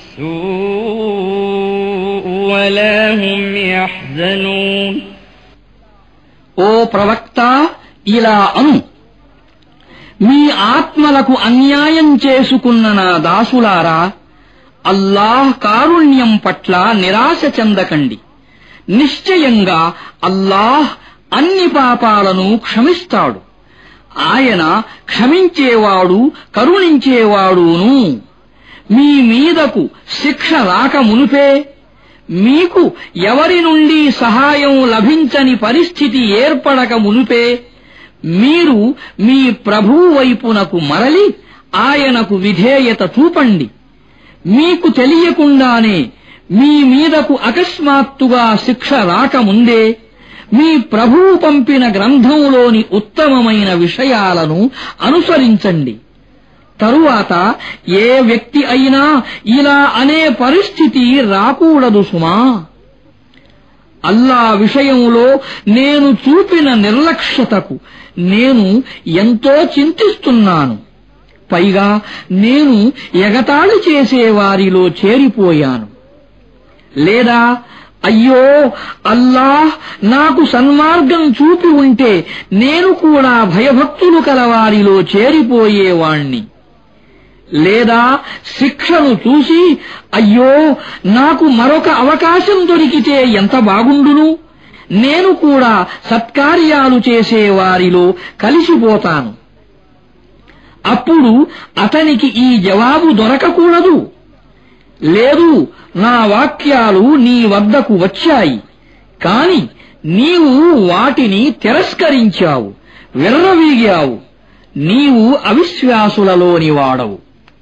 السوء ولا هم يحزنون. ఓ ప్రవక్త, ఇలా అను, మీ ఆత్మలకు అన్యాయం చేసుకున్న నా దాసులారా, అల్లాహ్ కారుణ్యం పట్ల నిరాశ చెందకండి. నిశ్చయంగా అల్లాహ్ అన్ని పాపాలను క్షమిస్తాడు. ఆయన క్షమించేవాడు, కరుణించేవాడును. మీ మీదకు శిక్ష రాక మునుపే, మీకు ఎవరి నుండి సహాయం లభించని పరిస్థితి ఏర్పడక మునుపే మీరు మీ ప్రభువు వైపునకు మరలి ఆయనకు విధేయత చూపండి. మీకు తెలియకుండానే మీ మీదకు అకస్మాత్తుగా శిక్ష రాకముందే మీ ప్రభువు పంపిన గ్రంథంలోని ఉత్తమమైన విషయాలను అనుసరించండి. తరువాత ఏ వ్యక్తి అయినా ఇలా అనే పరిస్థితి రాకూడదు సుమా. అల్లా విషయంలో నేను చూపిన నిర్లక్ష్యతకు నేను ఎంతో చింతిస్తున్నాను. పైగా నేను ఎగతాళి చేసేవారిలో చేరిపోయాను. లేదా అయ్యో, అల్లాహ్ నాకు సన్మార్గం చూపి ఉంటే నేను కూడా భయభక్తులు కలవారిలో చేరిపోయేవాణ్ణి. లేదా శిక్షను చూసి అయ్యో, నాకు మరొక అవకాశం దొరికితే ఎంత బాగుండును, నేను కూడా సత్కార్యాలు చేసేవారిలో కలిసిపోతాను. అప్పుడు అతనికి ఈ జవాబు దొరకకూడదు. లేదు, నా వాక్యాలు నీ వద్దకు వచ్చాయి, కాని నీవు వాటిని తిరస్కరించావు, విర్రవీగావు. నీవు అవిశ్వాసులలోని వాడవు.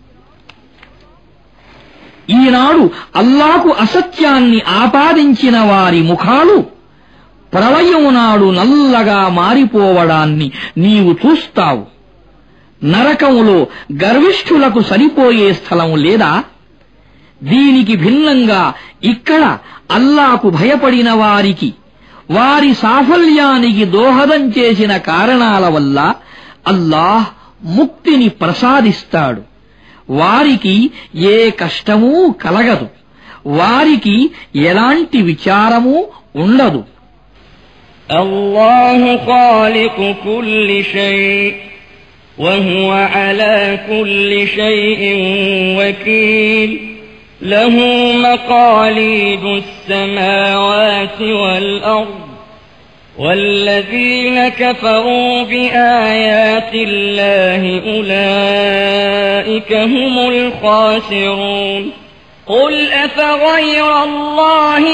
ఈనాడు అల్లాకు అసత్యాన్ని ఆపాదించిన వారి ముఖాలు ప్రళయం నాడు నల్లగా మారిపోవడాన్ని నీవు చూస్తావు. నరకంలో గర్విష్ఠులకు సరిపోయే స్థలం లేదా? దీనికి భిన్నంగా ఇక్కడ అల్లాకు భయపడిన వారికి వారి సాఫల్యానికి దోహదం చేసిన కారణాల వల్ల అల్లాహ్ ముక్తిని ప్రసాదిస్తాడు. వారికి ఏ కష్టమూ కలగదు, వారికి ఎలాంటి విచారమూ ఉండదు. అల్లాహు ఖాలికు కుల్లి షై وهو على كل شيء وكيل له مقاليد السماوات والأرض والذين كفروا بآيات الله أولئك هم الخاسرون قل أفغير الله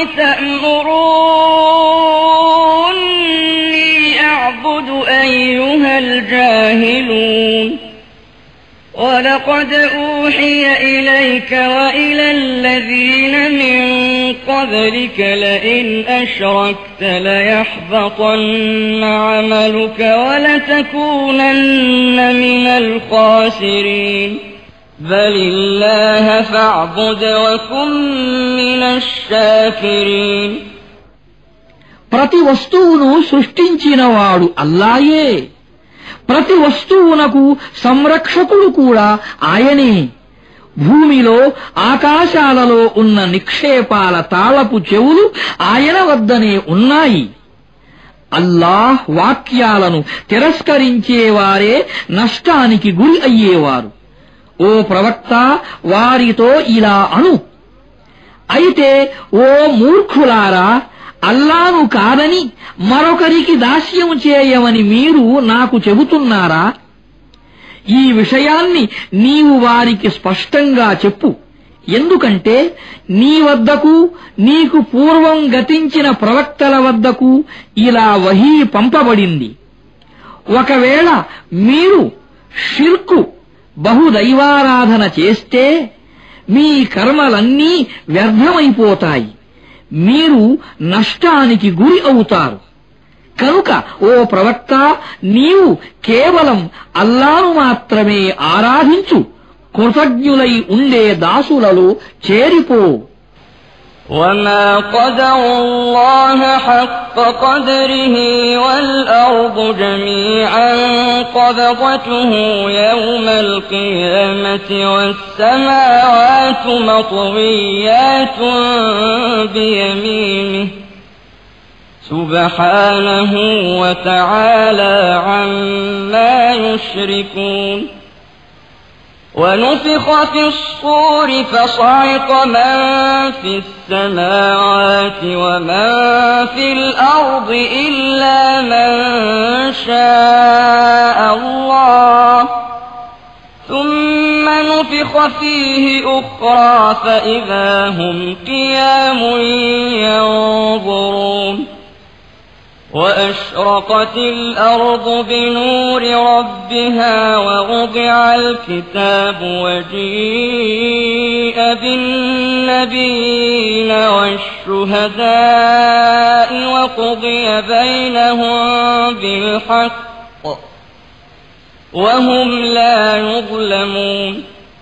تأمروني أعبد أيها الجاهلون ولقد أوحي إليك وإلى الذين من قبلك لئن أشركت ليحبطن عملك ولتكونن من الخاسرين بل الله فاعبد وكن من الشاكرين. ప్రతి వస్తువును సృష్టించినవాడు అల్లాయే. ప్రతి వస్తువునకు సంరక్షకుడు కూడా ఆయనే. భూమిలో ఆకాశాలలో ఉన్న నిక్షేపాల తాళపు చెవులు ఆయన వద్దనే ఉన్నాయి. అల్లాహ్ వాక్యాలను తిరస్కరించేవారే నష్టానికి గురి అయ్యేవారు. ఓ ప్రవక్త, వారితో ఇలా అను, అయితే ఓ మూర్ఖులారా, అల్లాను కాదని మరొకరికి దాస్యం చేయమని మీరు నాకు చెబుతున్నారా? ఈ విషయాన్ని నీవు వారికి స్పష్టంగా చెప్పు. ఎందుకంటే నీ వద్దకు నీకు పూర్వం గతించిన ప్రవక్తల వద్దకు ఇలా వహీ పంపబడింది. ఒకవేళ మీరు షిర్కు బహుదైవారాధన చేస్తే మీ కర్మలన్నీ వ్యర్థమైపోతాయి, మీరు నష్టానికి గురి అవుతారు. కనుక ఓ ప్రవక్త, నీవు కేవలం అల్లాను మాత్రమే ఆరాధించు, కృతజ్ఞులై ఉండే దాసులలో చేరిపో. وما قدروا الله حق قدره والأرض جميعا قبضته يوم القيامة والسماوات مطويات بيمينه سبحانه وتعالى عما يشركون ونفخ في الصور فصعق من في السماوات ومن في الأرض إلا من شاء الله ثم نفخ فيه أخرى فإذا هم قيام ينظرون وأشرقت الأرض بنور ربها ووضع الكتاب وجيء بالنبيين والشهداء وقضي بينهم بالحق وهم لا يظلمون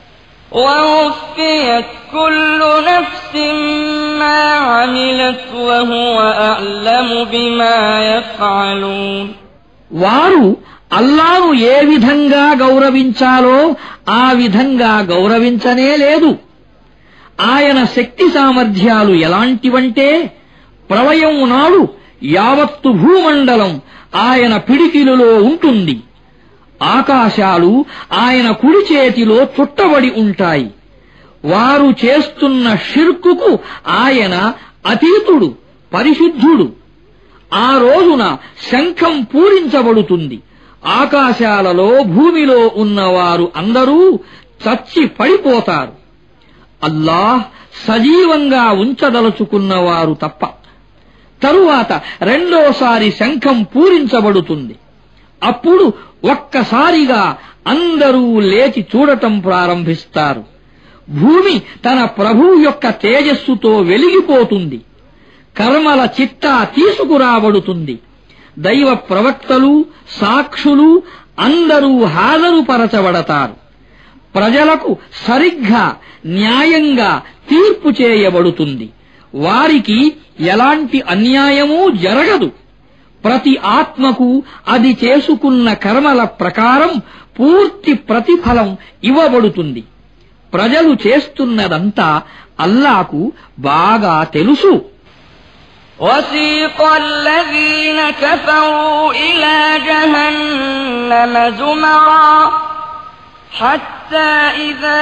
ووفيت كل نفس ما عملت وهو أعلم بما يفعلون. వారు అల్లాను ఏ విధంగా గౌరవించాలో ఆ విధంగా గౌరవించనే లేదు. ఆయన శక్తి సామర్థ్యాలు ఎలాంటివంటే ప్రళయం నాడు యావత్తు భూమండలం ఆయన పిడికిలులో ఉంటుంది. ఆకాశాలు ఆయన కుడి చేతిలో చుట్టబడి ఉంటాయి. వారు చేస్తున్న షిర్కుకు ఆయన అతీతుడు, పరిశుద్ధుడు. ఆ రోజున శంఖం పూరించబడుతుంది. ఆకాశాలలో భూమిలో ఉన్నవారు అందరూ చచ్చి పడిపోతారు, అల్లాహ్ సజీవంగా ఉంచదలుచుకున్నవారు తప్ప. తరువాత రెండోసారి శంఖం పూరించబడుతుంది. అప్పుడు ఒక్కసారిగా అందరూ లేచి చూడటం ప్రారంభిస్తారు. భూమి తన ప్రభువు యొక్క తేజస్సుతో వెలిగిపోతుంది. కర్మల చిట్టా తీసుకురాబడుతుంది. దైవ ప్రవక్తలు, సాక్షులు అందరూ హాజరుపరచబడతారు. ప్రజలకు సరిగ్గా న్యాయంగా తీర్పు చేయబడుతుంది. వారికి ఎలాంటి అన్యాయమూ జరగదు. ప్రతి ఆత్మకు అది చేసుకున్న కర్మల ప్రకారం పూర్తి ప్రతిఫలం ఇవ్వబడుతుంది. ప్రజలు చేస్తున్నదంతా అల్లాకు బాగా తెలుసు. وَسِيقَ الَّذِينَ كَفَرُوا إِلَى جَهَنَّمَ زُمَرًا حَتَّى إِذَا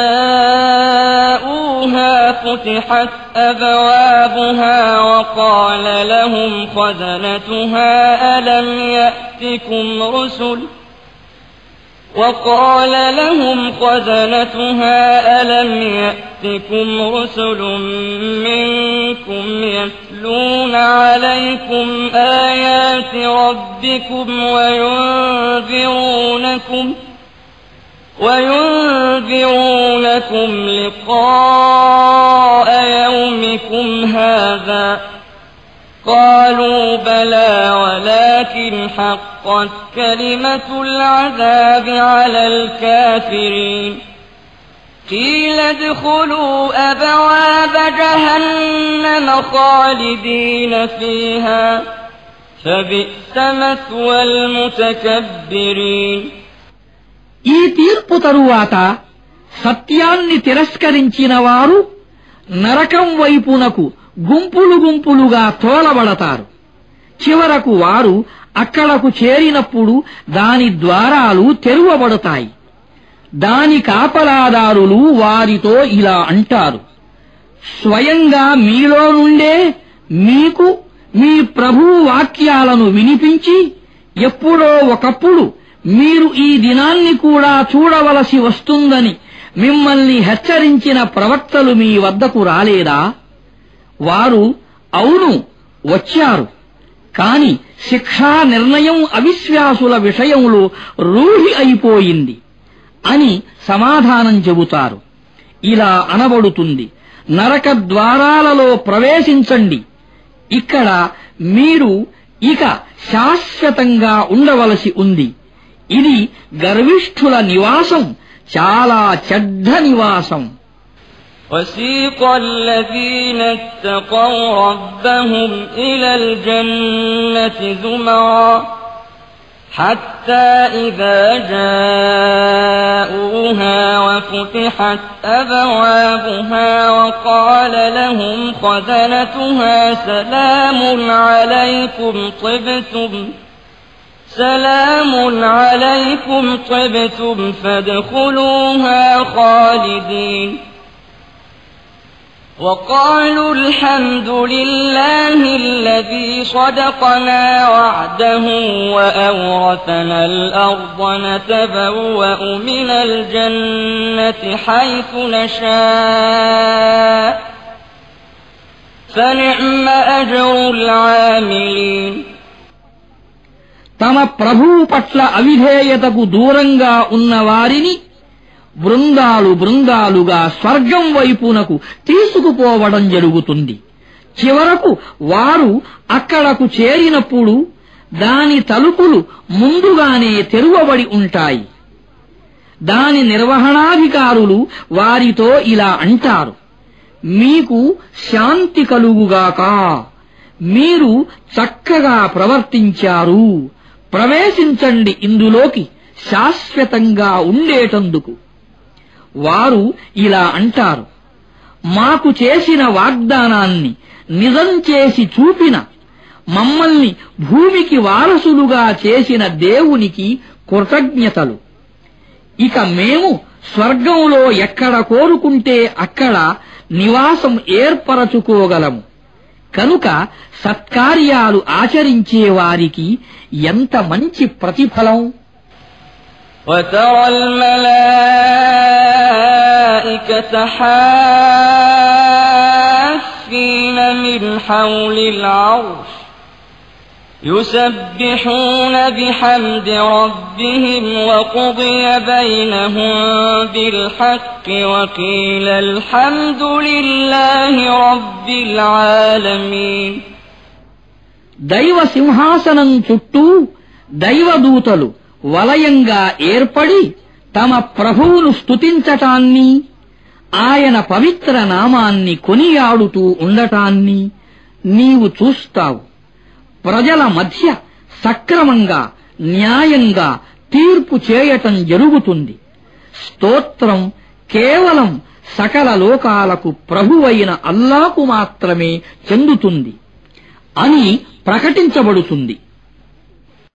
جَاءُوهَا فُتِحَتْ أَبْوَابُهَا وَقَالَ لَهُمْ خَزَنَتُهَا أَلَمْ يَأْتِكُمْ رُسُلٌ وقال لهم خزنتها ألم يأتكم رسل منكم يتلون عليكم آيات ربكم وينذرونكم وينذرونكم لقاء يومكم هذا قالوا بلى ولكن حقت كلمة العذاب على الكافرين قيل ادخلوا أبواب جهنم خالدين فيها فبئس مثوى المتكبرين. ఈ తీర్పు తరువాత సత్యాన్ని తిరస్కరించిన వారు నరకం వైపునకు గుంపులు గుంపులుగా తోలబడతారు. చివరకు వారు అక్కడకు చేరినప్పుడు దాని ద్వారాలు తెరువబడతాయి. దాని కాపలాదారులు వారితో ఇలా అంటారు, స్వయంగా మీలో నుండే మీకు మీ ప్రభువు వాక్యాలను వినిపించి ఎప్పుడో ఒకప్పుడు మీరు ఈ దినాన్ని కూడా చూడవలసి వస్తుందని మిమ్మల్ని హెచ్చరించిన ప్రవక్తలు మీ వద్దకు రాలేదా? వారు అవును వచ్చారు, కాని శిక్షా నిర్ణయం అవిశ్వాసుల విషయంలో రూఢి అయిపోయింది అని సమాధానం చెబుతారు. ఇలా అనబడుతుంది, నరక ద్వారాలలో ప్రవేశించండి, ఇక్కడ మీరు ఇక శాశ్వతంగా ఉండవలసి ఉంది. ఇది గర్విష్ఠుల నివాసం, చాలా చెడ్డ నివాసం. وسيق الذين اتقوا ربهم إلى الجنة زمرا حتى إذا جاءوها وفتحت أبوابها وقال لهم خزنتها سلام عليكم طبتم سلام عليكم طبتم فادخلوها خالدين وقالوا الحمد لله الذي صدقنا وعده وأورثنا الأرض نتبوأ من الجنة حيث نشاء فنعم أجر العاملين. తమ ప్రభువు పట్ల అవిధేయతకు దూరంగా ఉన్న వారిని బృందాలు బృందాలుగా స్వర్గం వైపునకు తీసుకుపోవడం జరుగుతుంది. చివరకు వారు అక్కడకు చేరినప్పుడు దాని తలుపులు ముందుగానే తెరువబడి ఉంటాయి. దాని నిర్వహణాధికారులు వారితో ఇలా అంటారు, మీకు శాంతి కలుగుగాక, మీరు చక్కగా ప్రవర్తించారు, ప్రవేశించండి ఇందులోకి శాశ్వతంగా ఉండేటందుకు. వారు ఇలా అంటారు, మాకు చేసిన వాగ్దానాన్ని నిజం చేసి చూపిన, మమ్మల్ని భూమికి వారసులుగా చేసిన దేవునికి కృతజ్ఞతలు. ఇక మేము స్వర్గంలో ఎక్కడ కోరుకుంటే అక్కడ నివాసం ఏర్పరచుకోగలము. కనుక సత్కార్యాలు ఆచరించే వారికి ఎంత మంచి ప్రతిఫలం. وترى الملائكة حافين من حول العرش يسبحون بحمد ربهم وقضي بينهم بالحق وقيل الحمد لله رب العالمين. దైవ సింహాసనం చుట్టూ దైవదూతలు వలయంగా ఏర్పడి తమ ప్రభువును స్తుతించటాన్ని, ఆయన పవిత్ర నామాన్ని కొనియాడుతూ ఉండటాన్ని నీవు చూస్తావు. ప్రజల మధ్య సక్రమంగా న్యాయంగా తీర్పు చేయటం జరుగుతుంది. స్తోత్రం కేవలం సకల లోకాలకు ప్రభువైన అల్లాకు మాత్రమే చెందుతుంది అని ప్రకటించబడుతుంది.